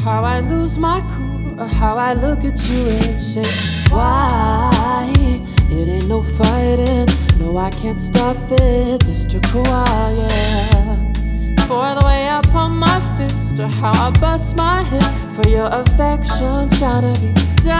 how I lose my cool, or how I look at you and say, why? It ain't no fighting, no, I can't stop it. This took a while, yeah. For the way I pump my fist, or how I bust my hip for your affection, trying to be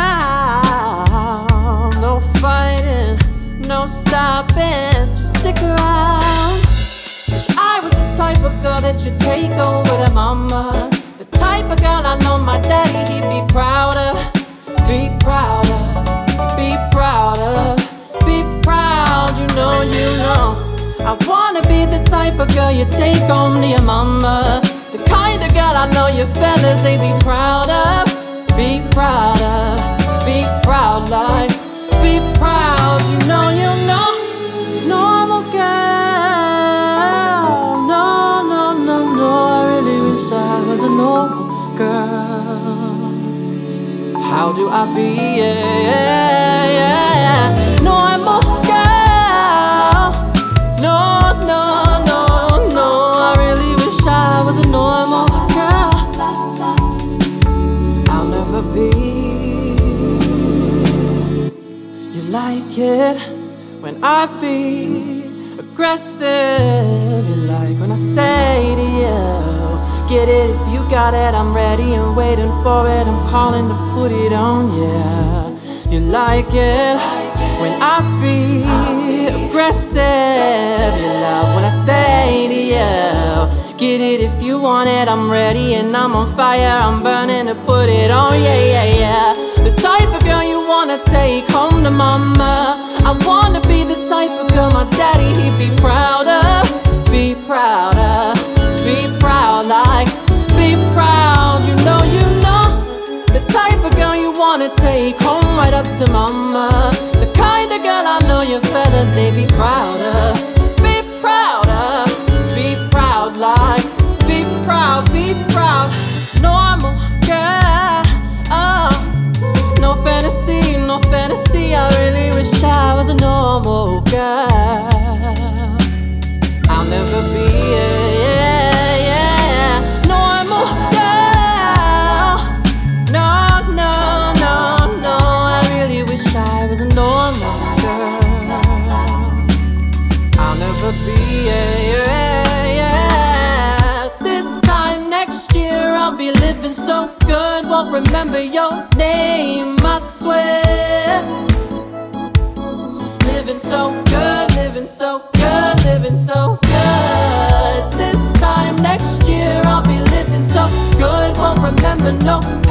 down. No fighting, no stopping, just stick around. Wish I was the type of girl that you take over to mama. The type of girl I know my daddy, he'd be proud of. Be proud of, be proud of, be proud, you know, you know. I wanna be the type of girl you take home to your mama. The kind of girl I know your fellas, they be proud of. Be proud of, be proud like, be proud, you know, you know. Normal girl, no, no, no, no. I really wish I was a normal girl. How do I be, yeah, normal girl? No, no, no, no. I really wish I was a normal girl. I'll never be. You like it when I be aggressive. You like when I say to you, get it if you got it, I'm ready and waiting for it. I'm calling to put it on, yeah. You like it when I be aggressive. You love when I say to you, get it if you want it, I'm ready and I'm on fire. I'm burning to put it on, yeah, yeah, yeah. The type of girl you wanna take home to mama. I wanna be the type of girl my daddy, he'd be proud of. Be proud of, be proud like, be proud, you know, you know. The type of girl you wanna take home right up to mama. The kind of girl I know your fellas, they be proud of. Be proud of, be proud like, be proud, be proud. Normal girl, oh. No fantasy, no fantasy. I really wish I was a normal girl. I'll never be, yeah, normal girl. No, no, no, no. I really wish I was a normal girl. I'll never be, yeah. This time next year I'll be living so good, won't remember your name, I swear. Living so good, living so good, living so good. This time next year I'll be living so good, won't remember no